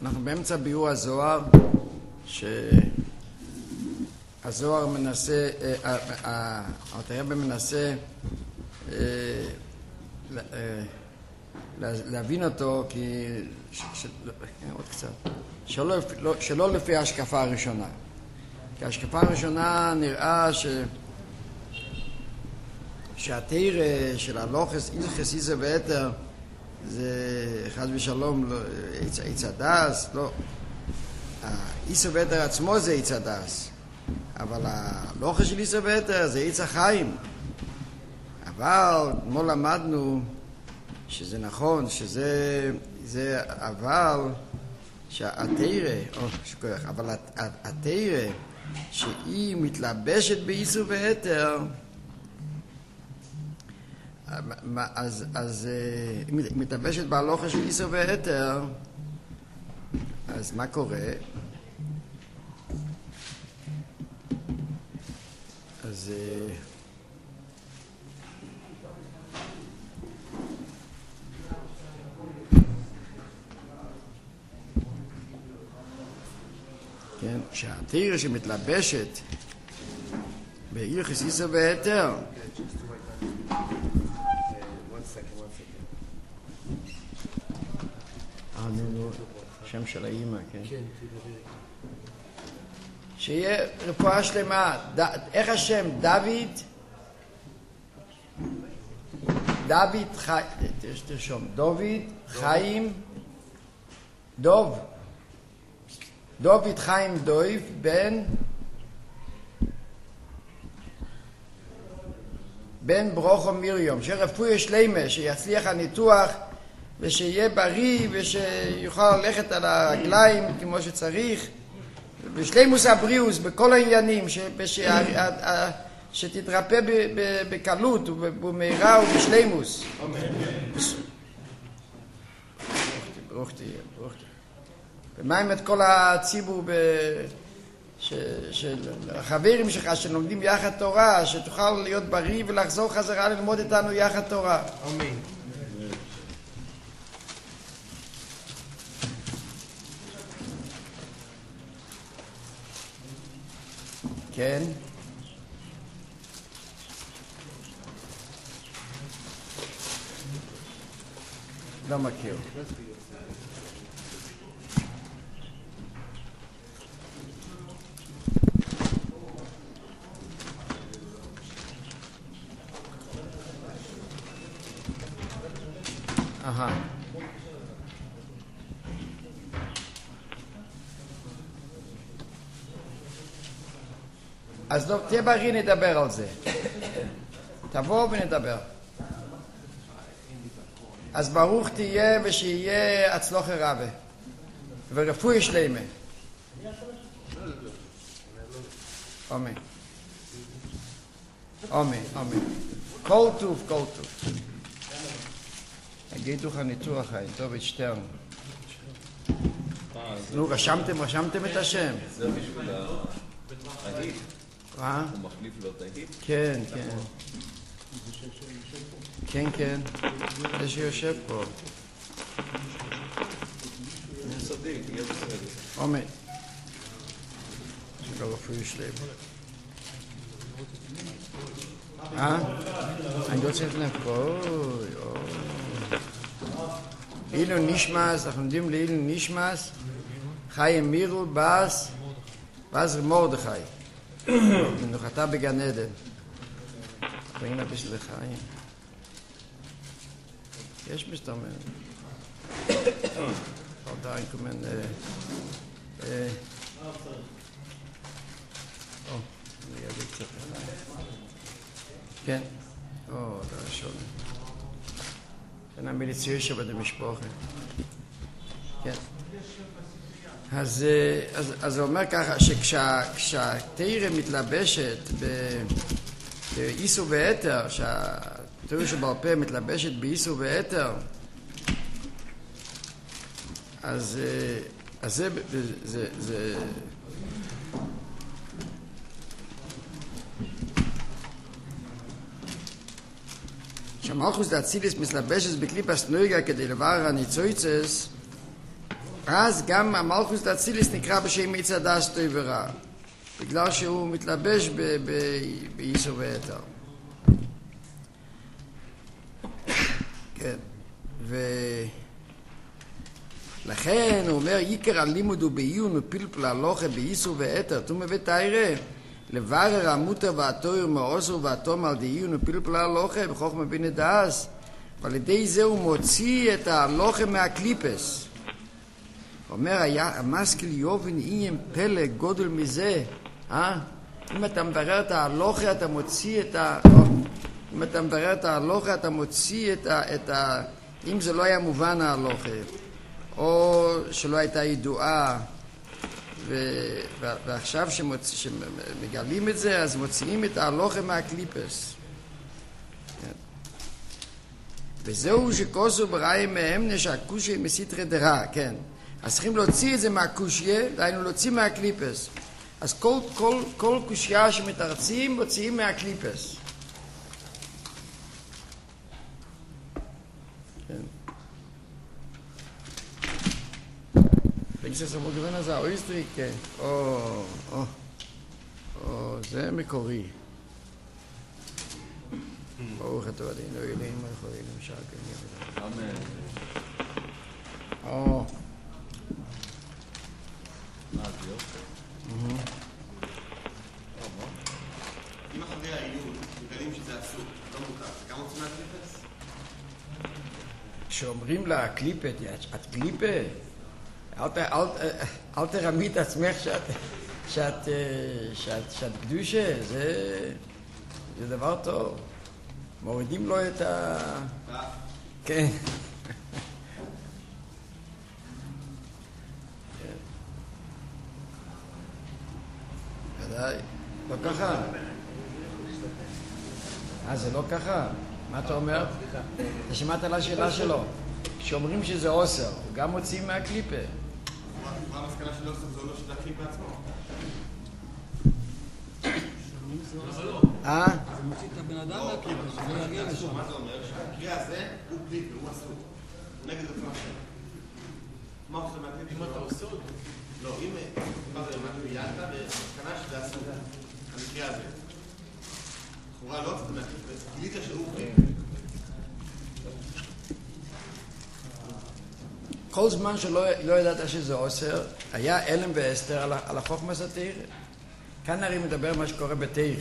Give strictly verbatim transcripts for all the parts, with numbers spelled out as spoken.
אנחנו באמצע ביאור הזוהר, שהזוהר מנסה, אלתר רבי מנסה להבין אותו, כי עוד קצת, שלא, שלא לפי ההשקפה הראשונה. כי ההשקפה הראשונה נראה ש שהתורה של הלוחס הלכס איסא והיתר זה חס ושלום עץ הדס, לא. איסא והיתר עצמו זה עץ הדס, אבל הלוחס של איסא והיתר זה עץ החיים. אבל כמו למדנו שזה נכון, שזה זה אבל שהתורה, או שכוח, אבל התורה שהיא מתלבשת באיסא והיתר, אז, אז היא מתלבשת בהלוכה של איסא והיתר, אז מה קורה? אז כן, שהתורה שמתלבשת בהלכות איסא והיתר, שם של האמא, כן? שיהיה רפואה שלמה. איך השם? דוד? דוד חיים, תרשום, דוד חיים דוב, דוד חיים דויב בן בן ברוכו מיריום, שרפואה שלמה, שיצליח הניתוח ושיהיה בריא ושיוכל ללכת על הרגליים כמו שצריך, ושלימוס הבריאוס בכל העניינים, שתתרפא בקלות ובמהרה ובשלימוס. ברוך תהיה, ברוך תהיה. ומה את כל הציבור של החברים שלך שלומדים יחד תורה, שתוכל להיות בריא ולחזור חזרה ללמוד איתנו יחד תורה. אמן. כן? לא מכיר. אהה. אז לא, תהיה בריא, נדבר על זה. תבוא ונדבר. אז ברוך תהיה ושיהיה הצלחה רבה. ורפואה שלמה. אמן. אמן, אמן. כל טוב, כל טוב. הגידו לך ניתוח, טוב את שטרן. נו, רשמתם, רשמתם את השם. זה בשביל ההיט. אה? הוא מחליף לו את ההיט? כן, כן. כן, כן. זה שיושב פה. אני צדיק, יהיה בסדר. אמן. שכל רפואי שלם. אה? אני רוצה לפני פה. אילו נשמס, אנחנו יודעים לאילו נשמס, חיים מירו, בס, בס מרדכי. מנוחתה בגן עדן. באים לה בשביל חיים. יש מסתמן. עדיין כמן... או, אני אביא קצת לחיים. כן. או, זה ראשון. כן, המיליציה שבאת המשפחה. כן. אז, אז, אז הוא אומר ככה, שכשהתורה מתלבשת באיסא והיתר, שהתורה שבעל פה מתלבשת באיסא והיתר, אז, אז זה, זה, זה, שהמלכוס דאצילס מתלבשת בקליפס נויגה כדי לברר הניצוצס, אז גם המלכוס דאצילס נקרא בשם עץ הדעת טוב ורע, בגלל שהוא מתלבש בייסור ויתר. כן, ולכן הוא אומר, עיקר הלימוד הוא בעיון ופלפל הלוכה בייסור ויתר, תומא ותיירא, לברר המותר והתויר מאוסר והתום על דיון ופלפל הלוכה בחוכמה בינה דאס, ועל ידי זה הוא מוציא את ההלוכה מהקליפס. הוא אומר, המשכיל יובן עניין פלא גודל מזה, אה? אם אתה מברר את ההלוכה אתה מוציא את ה... אם אתה מברר את ההלוכה אתה מוציא את ה... את ה... אם זה לא היה מובן ההלוכה, או שלא הייתה ידועה, ו... ועכשיו שמוצ... שמגלים את זה, אז מוציאים את ההלוכה מהקליפס. וזהו שכוסו בראי מהם שהקושי מסתרי דרע, כן. אז צריכים להוציא את זה מהקושיה, דהיינו להוציא מהקליפס. אז כל, כל, כל קושיה שמתרצים, מוציאים מהקליפס. כן. בגלל המוגרן הזה, האויסטריק, כן. או, או, או, זה מקורי. ברוך אתה עדיין, לא ילאים מלכורים, משל כן. אמן. או. מה, זה יופי? אם אחרי העיון מגלים שזה אסור, לא מותר, גם רוצים מהקליפס? כשאומרים לה קליפה, את קליפה? אל תרמי את עצמך שאת קדושה, זה דבר טוב. מורידים לו את ה... כן. ודאי. לא ככה. אה, זה לא ככה? מה אתה אומר? אתה שמעת על השאלה שלו. כשאומרים שזה אוסר, גם מוציאים מהקליפה. מה המסקנה של אוסר זה לא של הקליפה עצמו? אה? זה מוציא את הבן אדם מהקליפה, שזה יגיע לשם. מה זה אומר? שהקריאה הזה הוא קליפה, הוא אסור. הוא נגד רצון השם. מה עושה מהקליפה? אם אתה עושה אותו. לא, אם מה זה, מה מיינת במסקנה שזה אסור. המקריאה הזה. לכאורה לא עושה מהקליפה, גילית שהוא קליפה. כל זמן שלא לא ידעת שזה אוסר, היה אלם ואסתר על, על החוכמה סתיר. כאן הרי מדבר מה שקורה בתיר.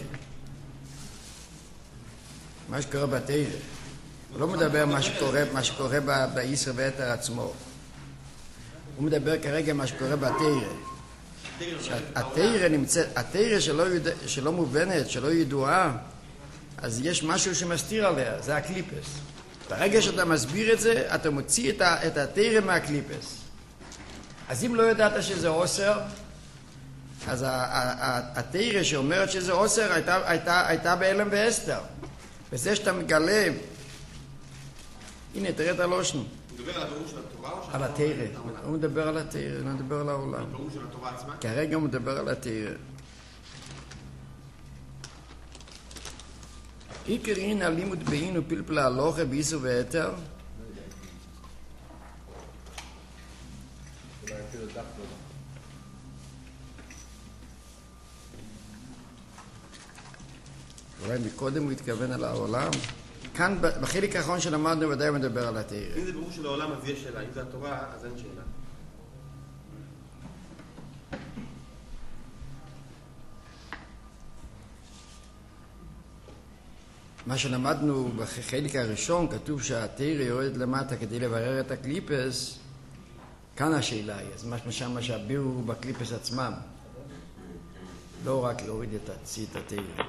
מה שקורה בתיר. הוא לא מדבר מה שקורה, מה שקורה בישראל ויתר עצמו. הוא מדבר כרגע מה שקורה בתיר. שהתיר נמצאת, התיר שלא, שלא מובנת, שלא ידועה, אז יש משהו שמסתיר עליה, זה הקליפס. ברגע שאתה מסביר את זה, אתה מוציא את, ה, את התיר מהקליפס. אז אם לא ידעת שזה אוסר, אז התירה שאומרת שזה אוסר הייתה, הייתה, הייתה באלם ואסתר. וזה שאתה מגלה, הנה תראה את הלושן. הוא מדבר על הבירור של התורה או של על התירה. הוא מדבר על התירה, הוא מדבר על העולם. הבירור של התורה עצמה? כרגע הוא מדבר על התירה. עיקר אין הלימוד בעין ופלפל ההלוכה בייסור ויתר. אולי מקודם הוא התכוון על העולם. כאן בחלק האחרון שלמדנו ודאי מדבר על התירה. אם זה בירור של העולם אז יש שאלה, אם זה התורה אז אין שאלה. מה שלמדנו בחלק הראשון, כתוב שהתירה יורד למטה כדי לברר את הקליפס. כאן השאלה היא, אז משמע שמה שהבירו בקליפס עצמם. לא רק להוריד את הציט התירה.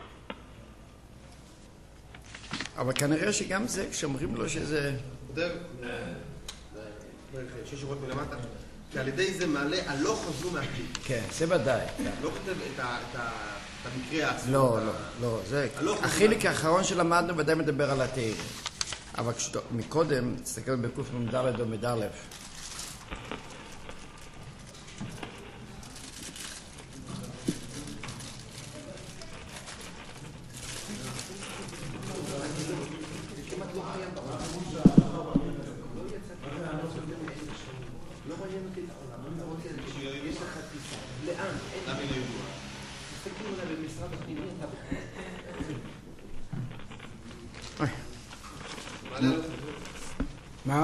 אבל כנראה שגם זה, כשאומרים לו שזה... כותב, שש שורות מלמטה, כי על ידי זה מעלה הלא חזרו מהקליפ. כן, זה ודאי. לא כותב את המקרה העצמי. לא, לא, לא, זה... החלק האחרון שלמדנו ודאי מדבר על התירה. אבל מקודם, תסתכל בקוף ממדלת או מדלף. לא מעניין אותי. יש לך טיסה. לאן? למה היא לא ידועה? תסתכלו עליה במשרד הפנימי, אתה... מה?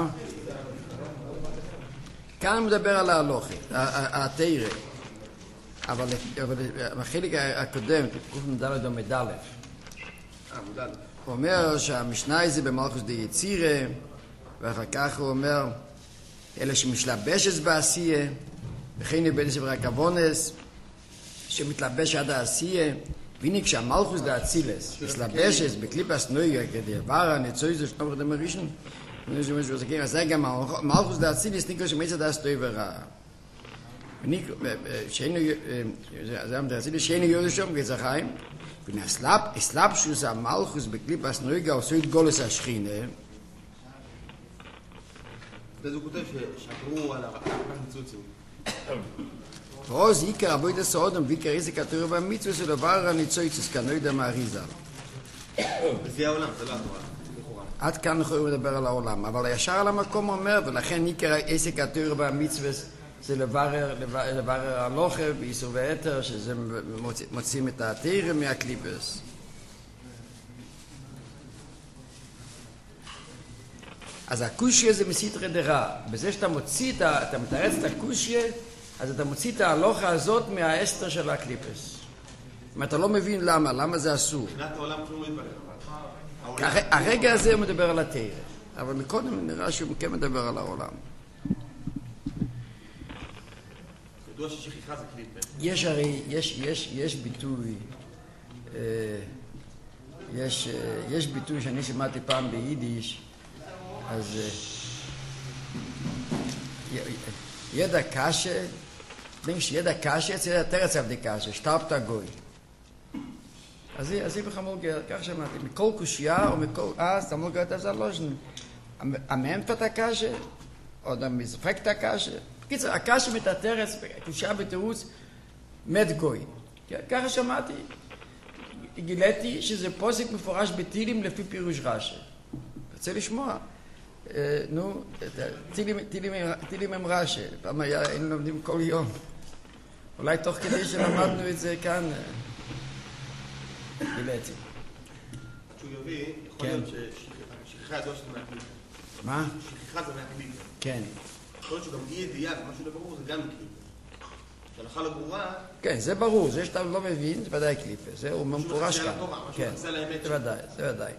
כאן הוא מדבר על ההלוכי, התירה. אבל בחלק הקודם, תקוף מדלת או מדלת. הוא אומר שהמשנה זה במלכוס די יצירה, ואחר כך הוא אומר, אלה שמשלבשת בעשייה, וכן יבדס ברקבונס, שמתלבש עד העשייה, והנה כשהמלכוס דה אצילס, מסלבשת בקליפס נויגה, כדי עברה, נצוי זה שנובר דם הראשון, אז זה גם המלכוס דה אצילס, נקרא שמצא דה סטוי ורע. שאין יהודו שם גזחיים, ונאסלאפ שוס המלכוס בקליפס נויגה עשו את גולס השכינה. אז הוא כותב ששקרו על המצוצים. רוז עיקר עבוד הסעודם ועיקר איזה כתוב במצווה של דבר הניצויצוס כנוידה מהריזל. זה העולם, זה לא התורה. עד כאן אנחנו יכולים לדבר על העולם, אבל ישר על המקום אומר, ולכן עיקר איזה כתוב במצווה זה לברר הלוכה באיסור והיתר, שזה מוצאים את התירה מהקליפס. אז הקושיה זה מסתרי דרע. בזה שאתה מוציא, אתה מתרץ את הקושיה, אז אתה מוציא את ההלוכה הזאת מהאסתר של הקליפס. אם אתה לא מבין למה, למה זה אסור. מבחינת העולם כלום לא יתברר. הרגע הזה הוא מדבר על התירה, אבל מקודם נראה שהוא כן מדבר על העולם. ידוע ששכיחה זה קליפס. יש הרי, יש, יש, יש ביטוי, אה, יש, אה, יש ביטוי שאני שמעתי פעם ביידיש, אז אה, ידע קשה, denkst jeder Kasche, jetzt jeder Terz auf die Kasche, starb der Goy. אז היא בחמור גר, כך שמעתי, מכל קושייה או מכל... אז אתה אמור גרת על זה הלושן. המאמת את הקשה, או המזפק את הקשה. בקיצור, הקשה מתאתרץ, קושייה בתירוץ, מת גוי. ככה שמעתי. גיליתי שזה פוסק מפורש בטילים לפי פירוש רש"י. רוצה לשמוע. נו, טילים הם רש"י. פעם היה, היינו לומדים כל יום. אולי תוך כדי שלמדנו את זה כאן... גיליתי. כשהוא יביא, יכול להיות ששכיחה ידוע שזה מהקליפה. מה? שכיחה זה מהקליפה. כן. יכול להיות שגם אי ידיעה, משהו לא ברור, זה גם קליפה. כשהלכה לא ברורה... כן, זה ברור. זה שאתה לא מבין, זה ודאי קליפה. זה הוא מפורש כאן. כן, זה ודאי, זה ודאי.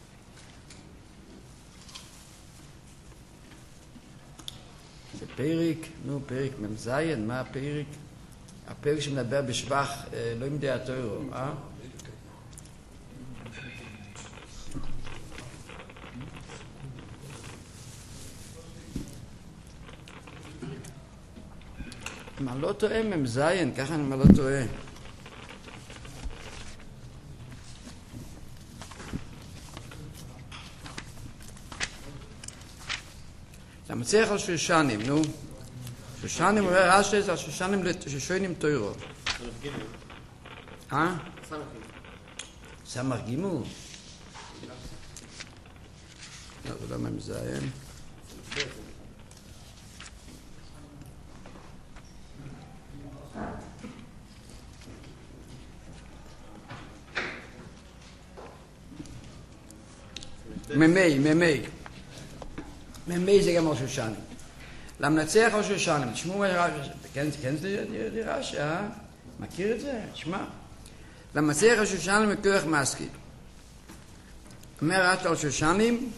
זה פרק, נו, פרק ממזיין, מה הפרק? הפרק שמדבר בשבח, לא עם דעה תוירו, אה? אם אני לא טועה ממזיין, ככה אני לא טועה. אתה מצליח על שושנים, נו. שושנים אומר רש"י, זה על שושנים ששוינים תוירו. אה? סמך גימו. לא, זה לא ממזיין. ממי, ממי. ממי זה גם על שושנים. למנצח על שושנים. תשמעו מה רש"י. כן, זה רש"י, אה? מכיר את זה? תשמע. למנצח על שושנים מכוח מסקיל. אומר רש"י על שושנים,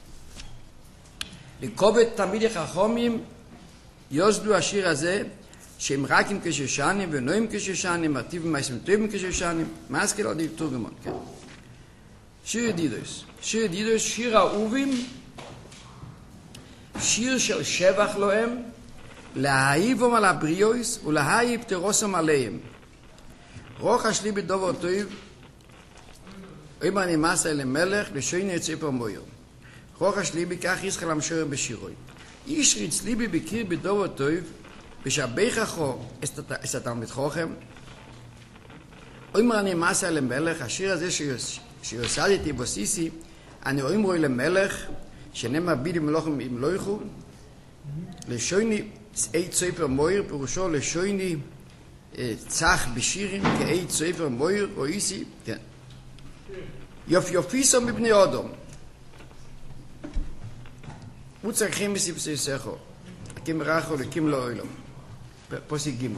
לקובץ תלמידי חכמים יוסדו השיר הזה, שהם רק עם כשושנים ונועים כשושנים, מרטיבים מייסים טובים כשושנים, מסקיל על דיב תורגמון, כן. שיר ידידוס. שיר ידידוס, שיר אהובים, שיר של שבח להם, להאיבם על הבריאוס ולהאיב תרוסם עליהם. רוח השלי בדובר טוב, אם אני מסע אל המלך, לשוין יצא פה מויר. רוח השלי בכך ישחל המשורר בשירוי. איש ריץ ליבי בקיר בדובר טוב, ושבח אחו את התלמיד חוכם, אם אני מסע אל המלך, השיר הזה שיוסדתי בוסיסי, אני רואים רואי למלך, שנאמר בידי מלוכים אם לא יכו, לשויני אי צויפר מויר, פירושו לשויני צח בשירים, כאי צויפר מויר, רויסי, כן. יופיופיסו מבני אודום. הוא צריכים בסיפסי סכו. הקים רחו לקים לא אוילום. פוסי גימו.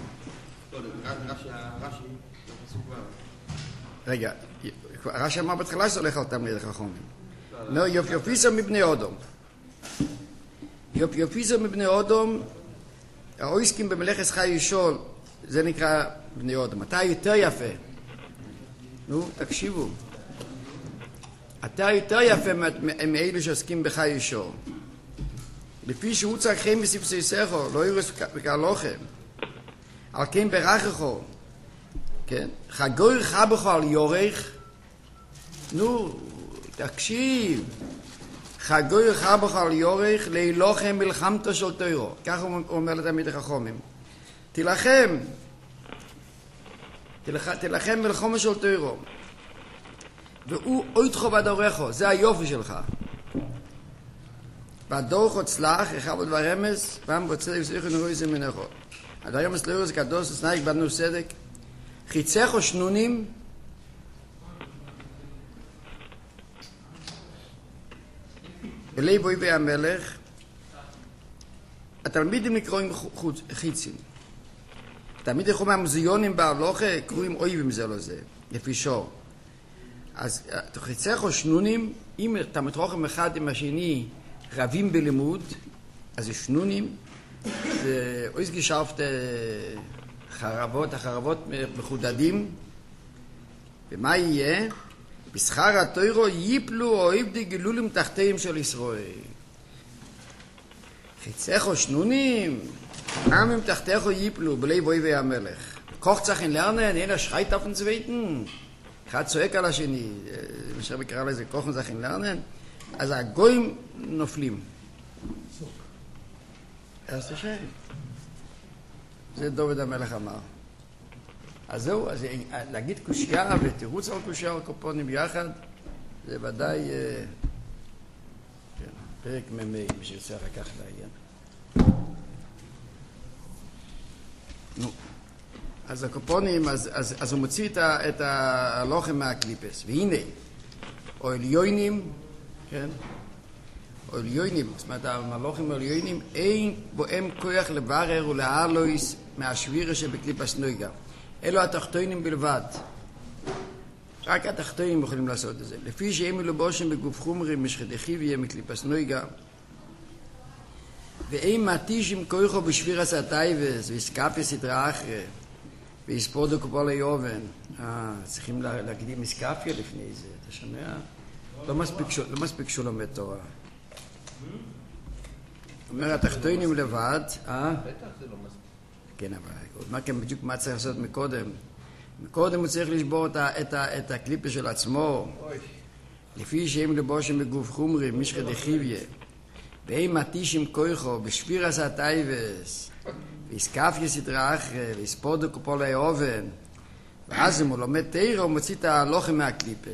רגע, רש"י אמר בתחילה שהולך אותם לידי חכמים. לא, יופיופיסו מבני אודום. יופיופיסו מבני אודום, האויסקים במלאכת חי ישול, זה נקרא בני אודום. אתה יותר יפה. נו, תקשיבו. אתה יותר יפה מאלו שעוסקים בחי ישול. לפי שהוא צריכים בסיפסי סכו, לא ירוס וכהלוכם. על כן ברככו, כן? חגוי חבכו על יורך, נו, תקשיב. חגוי חבכו על יורך, להילוכם מלחמתו של תוירו. כך הוא אומר לתלמידי חכמים. תילחם. תילח, תילחם מלחמה של תוירו. והוא אויתכו בדורכו, זה היופי שלך. בדורך הצלח, אחד בדבר רמז, פעם בצדק וסליחו נרואי זה מנחו. הדבר רמז לא זה קדוש, סנאיק בנו סדק. חיצך או שנונים, בלי בוי והמלך, התלמידים נקראים חיצים. תלמידי חומי המוזיונים בהלוכה קרואים אויבים זה לא זה, לפי שור. אז חיצך או שנונים, אם אתה מתרוחם אחד עם השני רבים בלימוד, אז זה שנונים, זה אויס גשרפת חרבות, החרבות מחודדים, ומה יהיה? בשכר התוירו ייפלו או איבדי גילולים תחתיהם של ישראל. חיצך או שנונים, גם אם תחתיך ייפלו, בלי בוי והמלך. כוח צריכים לרנן, אין השחית auf den zweiten. אחד צועק על השני, מה שבקרא לזה כוח צריכים לרנן, אז הגויים נופלים. אז תשאר. זה דוד המלך אמר. אז זהו, אז להגיד קושייה ותירוץ על קושייה על קופונים ביחד, זה ודאי כן, פרק ממי, מי שיוצא אחר כך לעיין. נו, אז הקופונים, אז, אז, אז הוא מוציא את, ה, את הלוחם מהקליפס, והנה, או אליונים, כן? או אליונים, זאת אומרת, המלוחם אליונים, אין בוהם כוח לברר ולהעלויס מהשבירה שבקליפס נויגה. אלו התחתונים בלבד. רק התחתונים יכולים לעשות את זה. לפי שהם מלובושים בגוף חומרי משחדכי ויהיה מקליפס נויגה. ואין מתישים כוחו בשבירס הטייבס ויסקפיה סדרה אחרי ויספורדו קופול היובן. אה, צריכים להקדים מסקפיה לפני זה, אתה שומע? לא מספיק, לא מספיק שהוא לומד תורה. אומר התחתונים לבד, אה? בטח זה לא מספיק. כן, אבל מה כן בדיוק מה צריך לעשות מקודם? מקודם הוא צריך לשבור את, ה, את, ה, את הקליפה של עצמו. לפי שהם לבושים בגוף חומרי, משחד החיביה. והם מתישים כוחו, בשבירס הטייבס, ויסקפיה סדרה אחרי, ויספורדו קופול האובן. ואז אם הוא לומד תירה, הוא מוציא את הלוחם מהקליפה.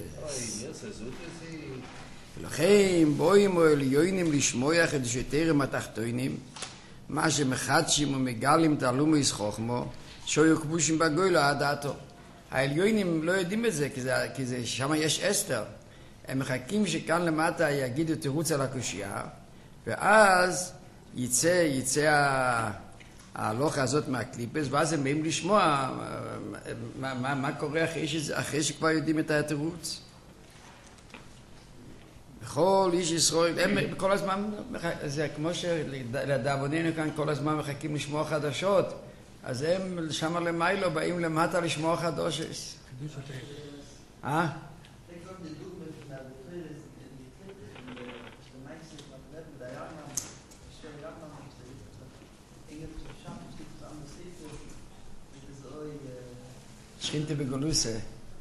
ולכן בואים או אליונים לשמוח את שתירם התחתונים, מה שמחדשים ומגלים תעלומו ישחוכמו, שויו כבושים בגוילו עד דעתו. העליונים לא יודעים את זה, כי, זה, כי זה, שם יש אסתר. הם מחכים שכאן למטה יגידו תירוץ על הקושייה, ואז יצא, יצא ההלוכה הזאת מהקליפס, ואז הם באים לשמוע מה, מה, מה קורה אחרי, שזה, אחרי שכבר יודעים את התירוץ. בכל איש ישראל, הם כל הזמן, זה כמו שלדאבוננו כאן כל הזמן מחכים לשמוע חדשות, אז הם שם למיילו באים למטה לשמוע חדשות. אה? שכינתי בגולוסה.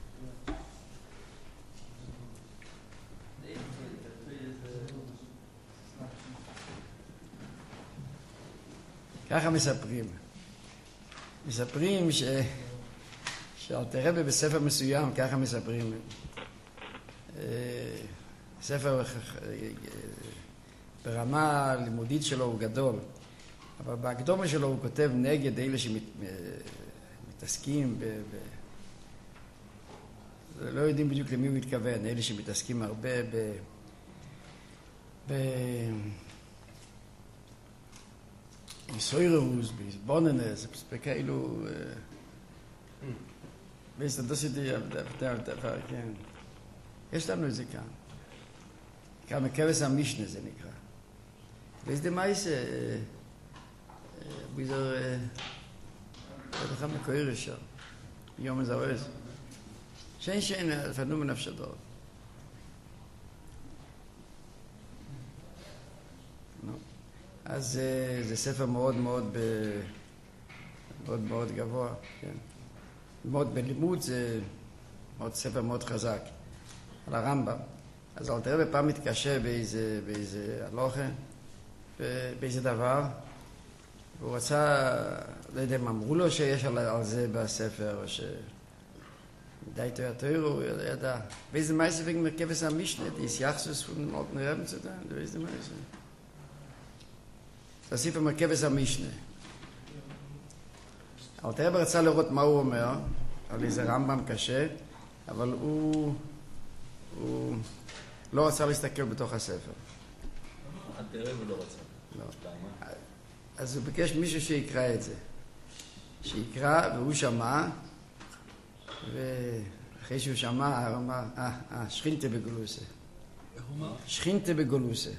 ככה מספרים. מספרים ש... שאלתר רבי בספר מסוים, ככה מספרים. ספר ברמה לימודית שלו הוא גדול. אבל בהקדומה שלו הוא כותב נגד אלה שמתעסקים ב... ב... לא יודעים בדיוק למי הוא התכוון, אלה שמתעסקים הרבה ב... ב... איסוירוס, באיסבוננס, בכאילו... ויש das ist die כן. יש לנו את זה כאן. כאן מכבס המשנה זה נקרא. ויש די מייס ביזר לך מקויר שם. יום הזה אוהז. שאין שאין פנו מנפשדות. אז זה ספר מאוד מאוד מאוד מאוד גבוה, כן. מאוד בלימוד זה מאוד ספר מאוד חזק על הרמב"ם. אז אל תראה בפעם מתקשה באיזה, באיזה הלוכה, באיזה דבר, והוא רצה, לא יודע אם אמרו לו שיש על, על זה בספר, או ש... די תויתוירו, הוא ידע. באיזה מייסה wegen מרכבס המשנה, דיס יחסוס von Alten Reben zu tun, באיזה מייסה. זה הספר מרכבס המשנה. אל תראה רצה לראות מה הוא אומר, על איזה רמב"ם קשה, אבל הוא, הוא לא רצה להסתכל בתוך הספר. אל תראה ולא רצה. לא. אז הוא ביקש מישהו שיקרא את זה. שיקרא, והוא שמע, ואחרי שהוא שמע, הוא אמר, אה, אה, שכינתה בגולוסה. איך הוא אמר? שכינתה בגולוסה.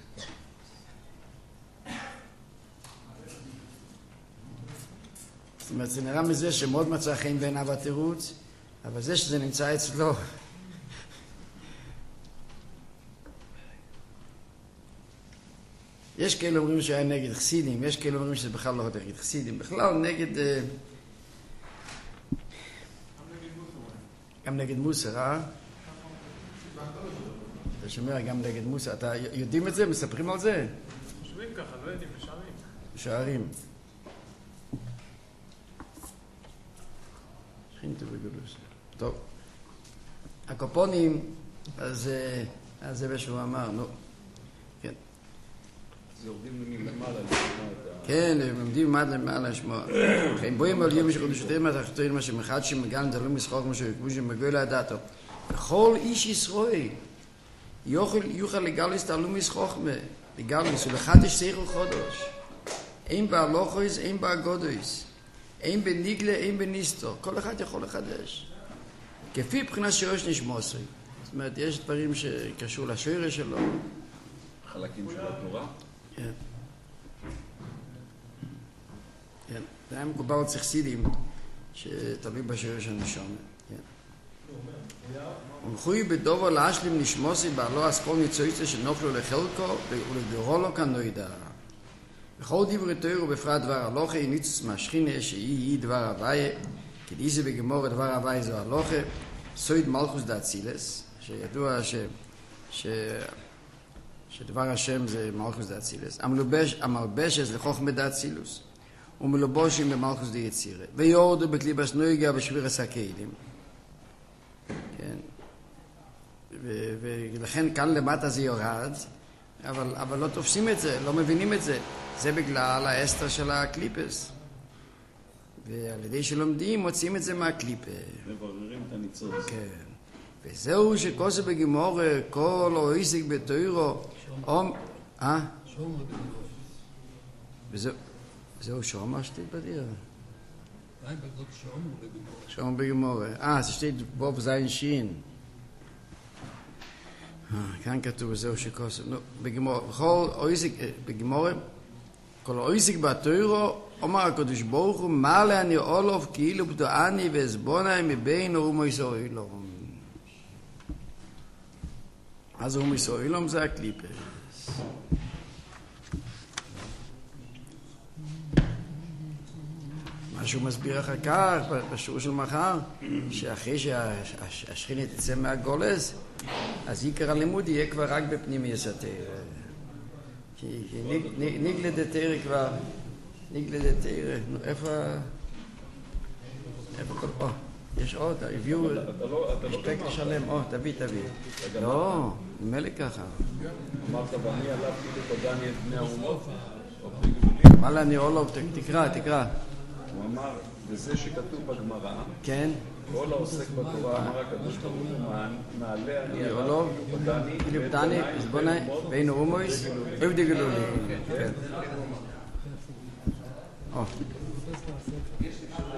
זאת אומרת, זה נראה מזה שמאוד מצא חן בעיניו התירוץ, אבל זה שזה נמצא אצלו. יש כאלה אומרים שהיה נגד חסידים, יש כאלה אומרים שזה בכלל לא נגד חסידים, בכלל נגד... גם נגד מוסר, אה? אתה שומע גם נגד מוסר, אתה יודעים את זה? מספרים על זה? חושבים ככה, לא יודעים, בשערים. בשערים. שכינתה בגולוסה. טוב. הקופונים, אז זה מה שהוא אמר, נו. כן. אז יורדים מלמעלה לשמוע את ה... כן, הם עומדים למעלה למעלה לשמוע. הם בואים על יום שחודשותיהם התחתונים, מה שמחד שמגן דלו משחוק, מה שיקבו שמגוי להדעתו. וכל איש ישראל יוכל לגלוס תעלו משחוק לגלוס, ולחדש שכל חודש. אין בהלוכויס, אין בהגודויס. אין בניגלה, אין בניסטו. כל אחד יכול לחדש. כפי בחינה שירוש נשמוסי. זאת אומרת, יש דברים שקשור לשירה שלו. חלקים של התורה? כן. כן. זה היה מקובל על צחסידים שתלוי בשירה של נשום. כן. ומחוי בדובר להשלים נשמוסי בעלו אסכול ניצויצה שנופלו לחלקו ולגרולו כנוידה. בכל דברי תורה ובפרט דבר הלוכה היא ניצוץ מהשכינה שהיא דבר הוויה, כדי זה בגמור דבר הוויה זו הלוכה, סויד מלכוס דאצילס, שידוע ש... ש... שדבר השם זה מלכוס דאצילס, המלובש, המלבשס לחוכמה דאצילוס, ומלובושים במלכוס דיצירה, ויורדו בקליבס נויגה בשביר הסקיידים. כן. ו... ולכן כאן למטה זה יורד, אבל, אבל לא תופסים את זה, לא מבינים את זה. זה בגלל האסתר של הקליפס. ועל ידי שלומדים מוצאים את זה מהקליפה. מבררים את הניצוץ. כן. וזהו שכוסה בגימור כל או עסק בתוירו. שום. אה? שום בגימור. וזהו, וזהו שום מה שתית בדיר. Nein, bei Gott שום בגימור. שום בגימור. אה, זה שתית בוב זין שין. כאן כתוב וזהו שכוסה. נו, בגימור. בכל עסק, בגימור, כל עסק בתוירו, אומר הקדוש ברוך הוא, מעלה אני אולוף כאילו בדואני ואסבונאי מבין אומו ישראלום. אז אומו ישראלום זה הקליפס. מה שהוא מסביר אחר כך, בשיעור של מחר, שאחרי שהשכינה תצא מהגולס, אז עיקר הלימוד יהיה כבר רק בפנים יסתר. כי ניגלה דתרא כבר, ניגלה דתרא, איפה, איפה כל, או, יש עוד, הביאו, יש פק לשלם, או, תביא, תביא. לא, נמלא ככה. אמרת, ואני עליו כאילו פגעני את בני האומות. וואלה, אני אולוב, תקרא, תקרא. הוא אמר, וזה שכתוב בגמרא, כן. כל העוסק בתורה, אמר הקדוש ברוך הוא, נעלה אני עליו, אולוב, ילובדני, עזבוני, ואינו רומויס, עבדי גלולי. כן. או.